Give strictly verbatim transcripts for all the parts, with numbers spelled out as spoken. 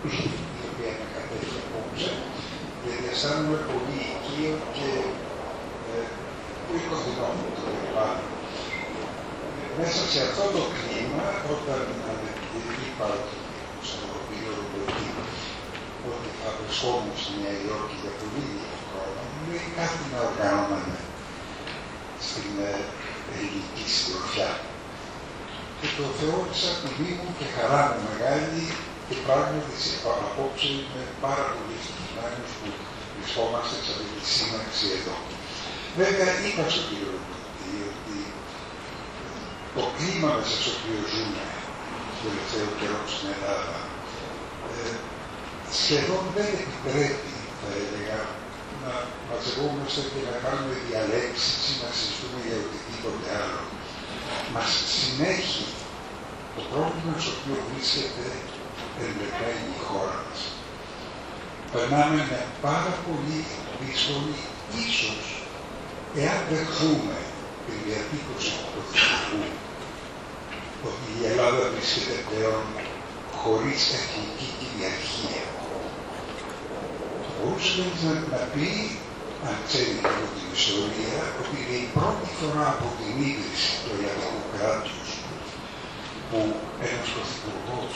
η οποία με κατέχει απόψε, γιατί αισθάνομαι πολύ οικείο και ε, που οικοδυνόμητο πάνω. Μέσα σε αυτό το κλίμα, όταν είπα ότι στο πληροφορική ότι θα βρισκόμουν στη Νέα Υόρκη για πολύ λίγο χρόνο, μου λέει κάτι να οργανώναμε στην ελληνική συντροφιά. Και το θεώρησα τιμή μου και χαρά μου μεγάλη και πράγματι απόψε είμαι πάρα πολύ ευτυχισμένος που βρισκόμαστε σε αυτή τη σύναξη εδώ. Βέβαια, είπα στον κύριο Ρουτή ότι το κλίμα μέσα στο οποίο ζούμε στο τελευταίο καιρό στην Ελλάδα ε, σχεδόν δεν επιτρέπει, θα έλεγα, να μαζευόμαστε και να κάνουμε διαλέξεις ή να συζητούμε για οτιδήποτε άλλο. Μας συνέχει το πρόβλημα στο οποίο βρίσκεται εμπλεκμένη η χώρα μας. Περνάμε με πάρα πολύ δύσκολη, ίσως, εάν δεχθούμε την διατύπωση του Πρωθυπουργού ότι η Ελλάδα βρίσκεται πλέον χωρίς εθνική κυριαρχία. Μπορούσε να, να πει, αν ξέρει από την ιστορία, ότι είναι η πρώτη φορά από την ίδρυση του ελληνικού κράτους που ένας πρωθυπουργός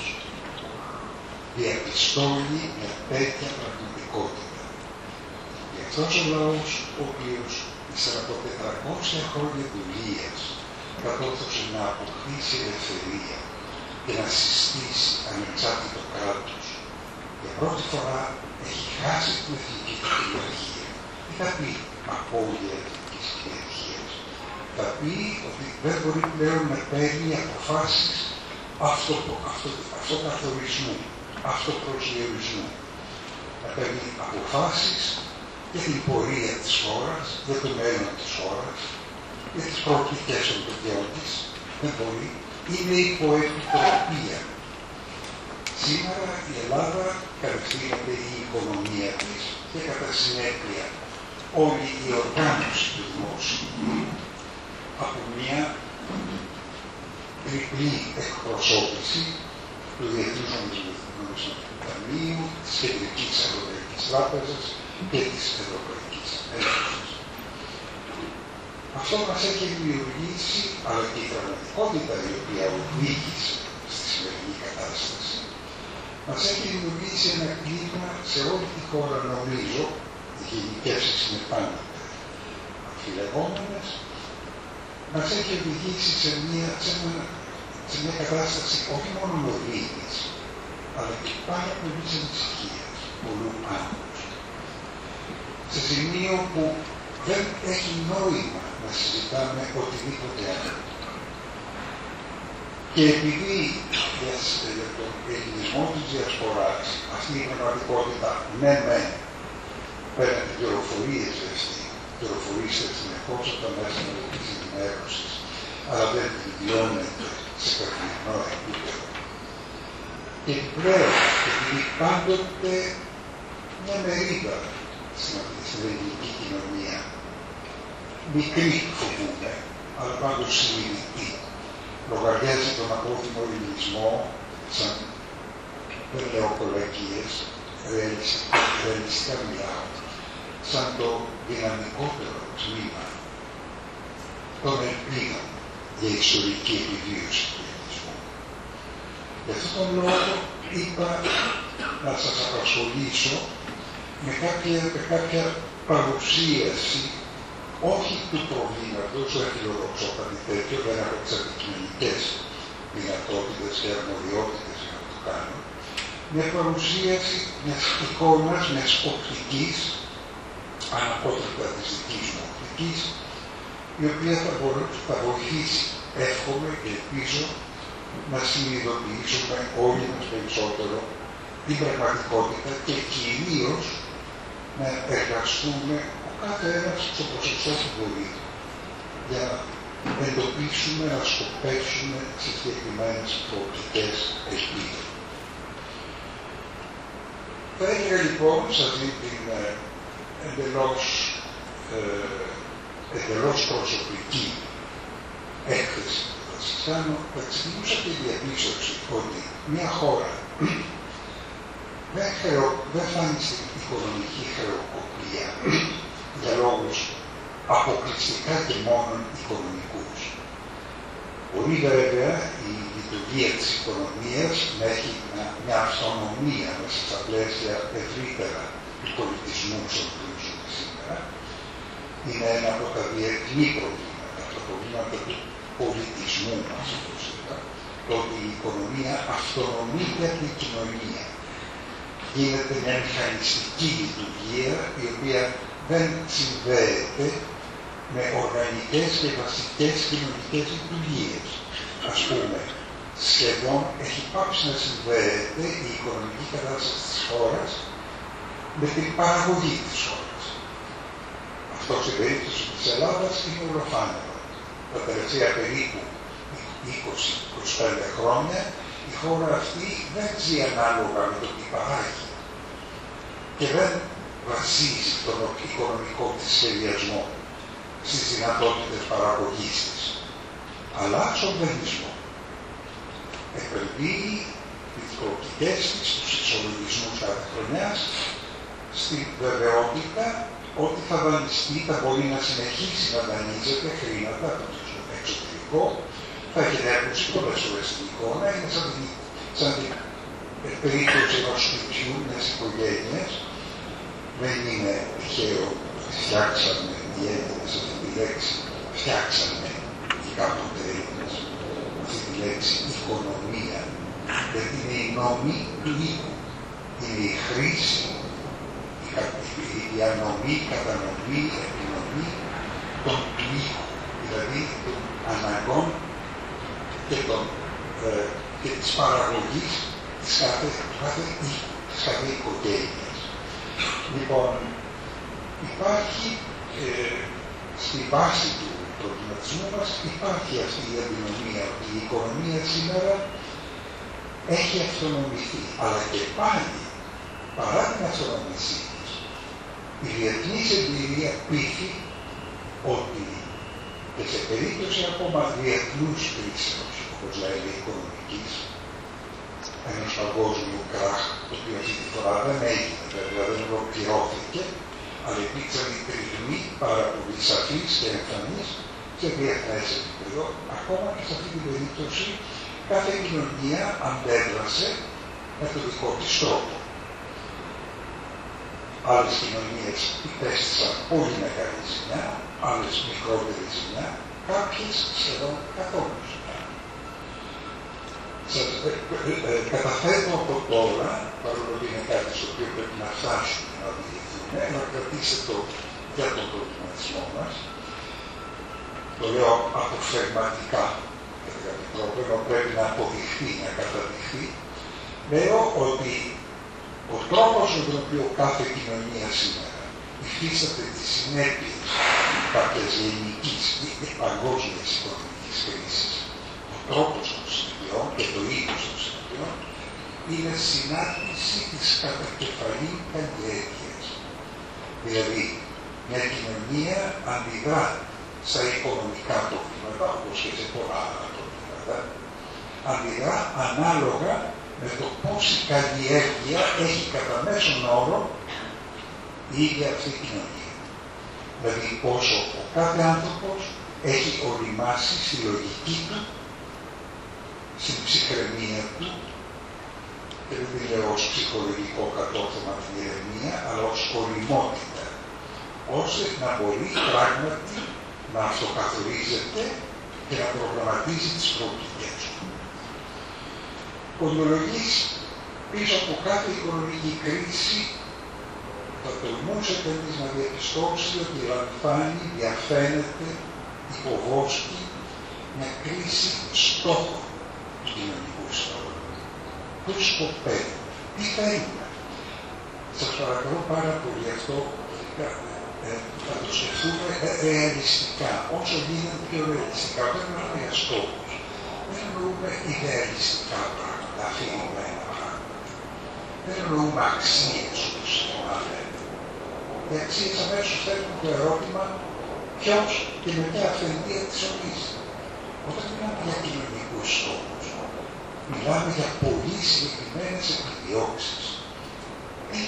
διαπιστώνει μια τέτοια πραγματικότητα. Και αυτός ο λαός, ο οποίος ύστερα από τετρακόσια χρόνια δουλείας κατόρθωσε να αποκτήσει ελευθερία και να συστήσει ανεξάρτητο κράτος, για πρώτη φορά έχει χάσει την εθνική κυριαρχία. Τι θα πει απώλεια εθνικής κυριαρχίας? Θα πει ότι δεν μπορεί πλέον να παίρνει αποφάσεις αυτοκαθορισμού, αυτοπροσδιορισμού. Να παίρνει αποφάσεις για την πορεία της χώρας, για το μέλλον της χώρας, για τις προοπτικές των παιδιών της. Δεν μπορεί. Είναι υποεπιτροπία. Σήμερα η Ελλάδα κατευθύνεται η οικονομία της και κατά συνέπεια όλη η οργάνωση του δημόσιου από μια τριπλή εκπροσώπηση του Διεθνούς Νομισματικού Ταμείου, της Κεντρικής Ευρωπαϊκής Τράπεζας και της Ευρωπαϊκής Ένωσης. Αυτό μας έχει δημιουργήσει, αλλά και η πραγματικότητα η οποία οδήγησε στη σημερινή κατάσταση, μας έχει δημιουργήσει ένα κλίμα σε όλη τη χώρα, νομίζω, οι γενικεύσεις είναι πάντα αμφιλεγόμενες, μας έχει οδηγήσει σε μια, σε μια, σε μια κατάσταση όχι μόνο οδήγης, αλλά και πάρα πολύ ανησυχίας, πολλού άγχους. Σε σημείο που δεν έχει νόημα να συζητάμε οτιδήποτε άλλο. Και επειδή για τον ελληνισμό της διασποράς αυτή η πραγματικότητα ναι μεν πέραν τις πληροφορίες δηλαδή, πληροφορήσετε συνεχώς από τα μέσα της ενημέρωσης, αλλά δεν την βιώνεται σε καθημερινό επίπεδο. Και επιπλέον, επειδή πάντοτε μια μερίδα στην ελληνική κοινωνία, μικρή φοβούμε, αλλά πάντως συνειδητή, λογαριάζει τον απόθυμο ελληνισμό σαν, δεν λέω κολακίες, ρεαλιστικά μιλάω, σαν το δυναμικότερο τμήμα των ελπίδων για ιστορική επιβίωση του ελληνισμού. Γι' αυτόν τον λόγο είπα να σας απασχολήσω με κάποια, με κάποια παρουσίαση όχι του προβλήματος, δεν φιλοδοξώ κάτι τέτοιο, δεν έχω τις αντικειμενικές δυνατότητες και αρμοδιότητες για να το κάνω, μια παρουσίαση μιας εικόνας, μιας οπτικής, αναπότρεπτα της δικής μου οπτικής, η οποία θα, μπορούσε, θα βοηθήσει, εύχομαι και ελπίζω, να συνειδητοποιήσουμε όλοι μας περισσότερο την πραγματικότητα και κυρίως να εργαστούμε ο κάθε ένας στο ποσοστό του μπορεί για να εντοπίσουμε, να σκοπεύσουμε σε συγκεκριμένες προοπτικές ελπίδες. Θα έλεγα λοιπόν σε αυτή την ε, εντελώς, ε, εντελώς προσωπική έκθεση που θα σας κάνω, θα ξεκινούσα τη διαπίστωση ότι μια χώρα δεν, χρεο, δεν φτάνει στην οικονομική χρεοκοπία για λόγους αποκλειστικά και μόνο οικονομικούς. Μπορεί βέβαια η λειτουργία της οικονομίας να έχει μια, μια αυτονομία μέσα στα πλαίσια ευρύτερα του πολιτισμού στον οποίο ζούμε σήμερα. Είναι ένα από τα διεθνή προβλήματα, τα προβλήματα του πολιτισμού μας, όπως είπα, το ότι η οικονομία αυτονομείται από την κοινωνία. Γίνεται μια μηχανιστική λειτουργία η οποία δεν συνδέεται με οργανικές και βασικές κοινωνικές λειτουργίες. Ας πούμε, σχεδόν έχει πάψει να συνδέεται η οικονομική κατάσταση της χώρας με την παραγωγή της χώρας. Αυτό στην περίπτωση της Ελλάδας είναι ολοφάνερο. Τα τελευταία περίπου είκοσι με είκοσι πέντε χρόνια η χώρα αυτή δεν ζει ανάλογα με το τι παράγει και δεν βασίζει τον οικονομικό της σχεδιασμό στις δυνατότητες παραγωγής της, αλλά στον δανεισμό. Επενδύει τις προοπτικές της, τους ισολογισμούς κάθε χρονιάς, στη βεβαιότητα ότι θα δανειστεί, θα μπορεί να συνεχίσει να δανείζεται χρήματα από το εξωτερικό, θα έχει έρθει πολλές φορές στην εικόνα, είναι σαν την, σαν την περίπτωση ενός σπιτιού, μιας οικογένειας. Δεν είναι τυχαίο ότι φτιάξαμε οι Έλληνες αυτή τη λέξη, φτιάξαμε οι κάποτε Έλληνες αυτή τη λέξη οικονομία, γιατί είναι η νόμη του οίκου, είναι η χρήση, η διανομή, η κατανομή, η επινομή των του οίκου, δηλαδή των αναγκών και, των, ε, και της παραγωγής της κάθε, κάθε οίκου, της κάθε οικογένειας. Λοιπόν, υπάρχει ε, στη βάση του προβληματισμού μας υπάρχει αυτή η αντινομία ότι η οικονομία σήμερα έχει αυτονομηθεί, αλλά και πάλι παρά την αυτονομησή της η διεθνής εμπειρία πείθει ότι και σε περίπτωση ακόμα διεθνούς κρίσεως, όπως λέγεται οικονομικής, ενός παγκόσμιου κράχ, το οποίο αυτή τη φορά δεν έγινε, βέβαια δεν ολοκληρώθηκε, αλλά υπήρξαν οι τριγμοί πάρα πολύ σαφείς και εμφανείς σε διεθνές επίπεδο. Ακόμα και σε αυτή την περίπτωση κάθε κοινωνία αντέδρασε με τον δικό της τρόπο. Άλλες κοινωνίες υπέστησαν πολύ μεγάλη ζημιά, άλλες μικρότερη ζημιά, κάποιες σχεδόν καθόλου ζημιά. Σας ε, ε, ε, καταθέτω από τώρα, παρόλο που είναι κάτι στο οποίο πρέπει να φτάσουμε να οδηγηθούμε, να κρατήσετε το για τον προβληματισμό μας. Το λέω αποφθεγματικά, κατά κάποιο τρόπο, ενώ πρέπει να αποδειχθεί, να καταδειχθεί. Λέω ότι ο τρόπος με τον οποίο κάθε κοινωνία σήμερα υφίσταται τις συνέπειες κάποιες γενικής ή παγκόσμιας οικονομικής κρίσης, ο τρόπος των συνεπειών και το είδος των συνεπειών είναι συνάρτηση της κατακεφαλή καλλιέργειας. Δηλαδή, μια κοινωνία αντιδρά στα οικονομικά προβλήματα, όπως και σε πολλά άλλα προβλήματα, αντιδρά ανάλογα με το πώς η καλλιέργεια έχει κατά μέσον όρο η ίδια αυτή η κοινωνία. Δηλαδή πόσο ο κάθε άνθρωπος έχει οριμάσει στη λογική του, στην ψυχραιμία του, και δεν λέω ως ψυχολογικό κατόρθωμα την ηρεμία, αλλά ως οριμότητα, ώστε να μπορεί πράγματι να αυτοκαθορίζεται και να προγραμματίζει τις προοπτικές του. Κοντολογής πίσω από κάθε οικονομική κρίση θα τολμούσε κανείς να διαπιστώσει ότι λαμβάνει, διαφαίνεται, υποβόσκει μια κρίση στόχων του κοινωνικού ιστού. Πώς σκοπεύει, τι θα είναι. Σας παρακαλώ πάρα πολύ αυτό ε, να το σκεφτούμε ρεαλιστικά, όσο γίνεται πιο ρεαλιστικά. Δεν μιλάμε για στόχους, δεν εννοούμε ιδεαλιστικά πράγματα, αφηρημένα πράγματα. Δεν εννοούμε αξίες όπως λέμε. Οι αξίες αμέσως θέτουν το ερώτημα ποιος και μετά αυθεντία της ζωής. Όταν μιλάμε για κοινωνικούς στόχους, μιλάμε για πολύ συγκεκριμένες επιδιώξεις.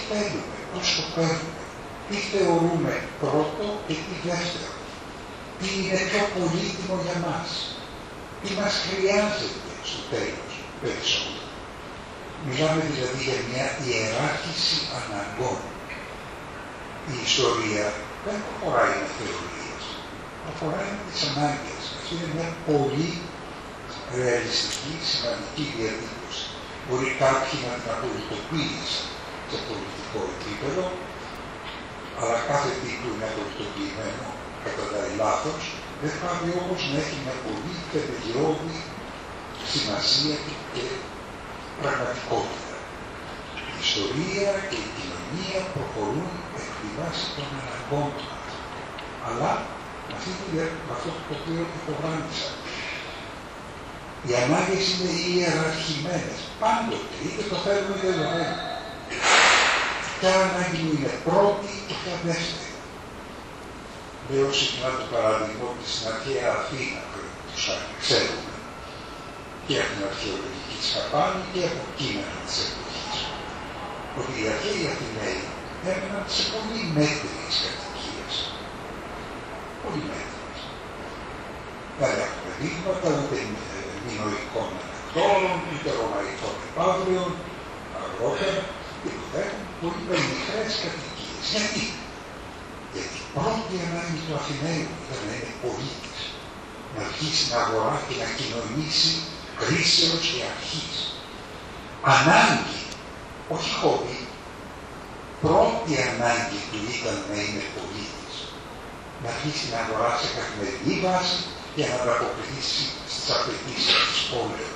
θέλουμε, πώς σκοπεύουμε, τι θεωρούμε πρώτο και τι δεύτερο, τι είναι πιο πολύτιμο για μας, τι μας χρειάζεται στο τέλος περισσότερο. Μιλάμε δηλαδή για μια ιεράρχηση αναγκών. Η ιστορία δεν προχωράει με θεωρίες, προχωράει με τις ανάγκες. Αυτή είναι μια πολύ ρεαλιστική, σημαντική διατύπωση. Μπορεί κάποιοι να την απολυτοποίησαν σε πολιτικό επίπεδο, αλλά κάθε τι που είναι απολυτοποιημένο καταντάει λάθος, δεν πάει όμως να έχει μια πολύ θεμελιώδη σημασία και πραγματικότητα. Η ιστορία και η κοινωνία προχωρούν εκ τη βάση των αναγκών μας. Αλλά με αυτό το οποίο υπογράμμισα. Οι ανάγκες είναι ιεραρχημένες. Πάντοτε, είτε το θέλουμε είτε το θέλουμε. Ποια ανάγκη μου είναι πρώτη και ποια δεύτερη. Λέω συχνά το παράδειγμα ότι στην αρχαία Αθήνα, τους ξέρουμε, και από την αρχαιολογική σκαπάνη και από κείμενα της εποχής, ότι οι αρχαίοι Αθηναίοι έμεναν σε πολύ μέτριες κατοικίες. Πολύ μέτριες. Δεν έχουμε δείγματα ούτε μινοϊκών ανακτόρων, ούτε ρωμαϊκών επαύριων, αργότερα, και που έχουν πολύ μικρές κατοικίες. Γιατί? Γιατί η πρώτη ανάγκη του Αθηναίου ήταν να είναι πολίτης, να βγει στην αγορά και να κοινωνήσει κρίσεως και αρχής. Ανάγκη, όχι χόμπι, πρώτη ανάγκη του ήταν να είναι πολίτης, να βγει στην αγορά σε καθημερινή βάση και να ανταποκριθεί στις απαιτήσεις της πόλεως.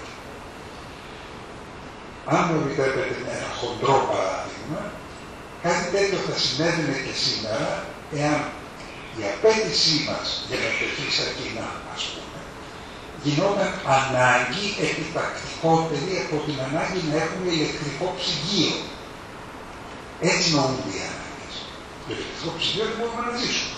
Αν μου επιτρέπετε ένα χοντρό παράδειγμα, κάτι τέτοιο θα συνέβαινε και σήμερα, εάν η απέτησή μας για να τεθεί στα κοινά, ας πούμε, γινόταν ανάγκη επιτακτικότερη από την ανάγκη να έχουμε ηλεκτρικό ψυγείο. Έτσι νοούνται οι ανάγκες. Το ηλεκτρικό ψυγείο δεν μπορούμε να ζήσουμε.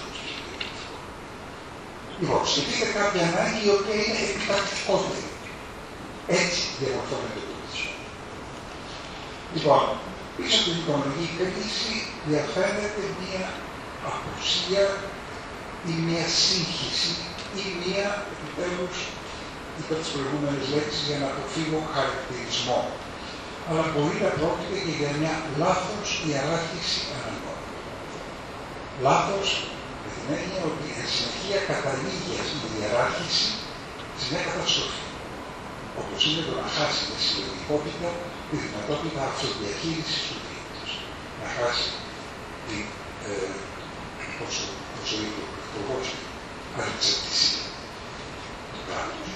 Λοιπόν, σκεφτείτε κάποια ανάγκη η οποία είναι επιτακτικότερη. Έτσι διαμορφώνεται το πολιτισμό. Λοιπόν, πίσω από την οικονομική κρίση διαφαίνεται μια απουσία ή μια σύγχυση ή μια, επιτέλους, είπα τις προηγούμενες λέξεις για να αποφύγω χαρακτηρισμό. Αλλά μπορεί να πρόκειται και για μια λάθος ιεράρχηση αναγκών. Λάθος με την έννοια ότι εν συνεχεία καταλήγει αυτή η ιεράρχηση σε μια καταστροφή. Όπως είναι το να χάσει τη συλλογικότητα τη δυνατότητα αυτοδιαχείρισης του κράτους. Να χάσει την, ε, όσο, όσο είπε ο Πρωθυπουργός, ανεξαρτησία του κράτους.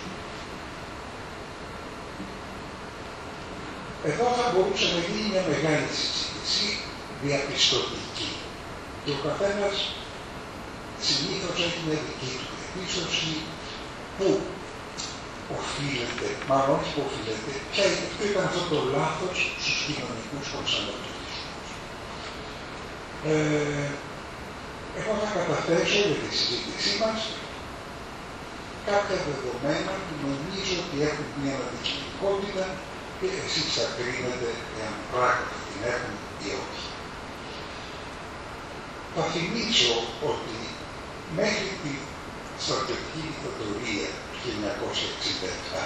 Εδώ θα μπορούσε να γίνει μια μεγάλη συζήτηση διαπιστωτική και ο καθένας συνήθως έχει μια δική του διαπίστωση που οφείλεται, μάλλον όχι που οφείλεται, ποια ήταν αυτό το λάθος στους κοινωνικούς προσανατολισμούς. Ε, εγώ θα καταθέσω για τη συζήτησή μας κάποια δεδομένα που νομίζω ότι έχουν μια αντικειμενικότητα και εσείς θα κρίνετε εάν πράγματι την έχουν ή όχι. Θα θυμίσω ότι μέχρι τη στρατιωτική δικτατορία του χίλια εννιακόσια εξήντα επτά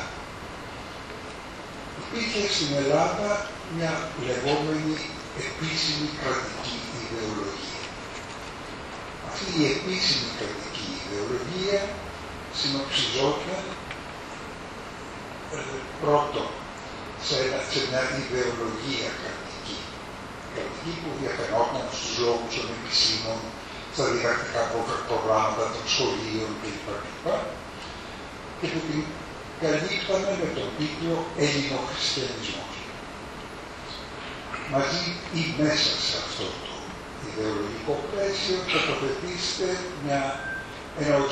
υπήρχε στην Ελλάδα μια λεγόμενη επίσημη κρατική ιδεολογία. Αυτή η επίσημη κρατική ιδεολογία συνοψιζόταν ε, πρώτον σε, σε μια ιδεολογία κρατική. Κρατική που διαφαινόταν στους λόγους των επισήμων, στα διδακτικά προγράμματα των σχολείων κλπ. Και που την καλύπταμε με τον τίτλο Ελληνοχριστιανισμός. Μαζί ή μέσα σε αυτό το ιδεολογικό πλαίσιο τοποθετήστε μια, ένα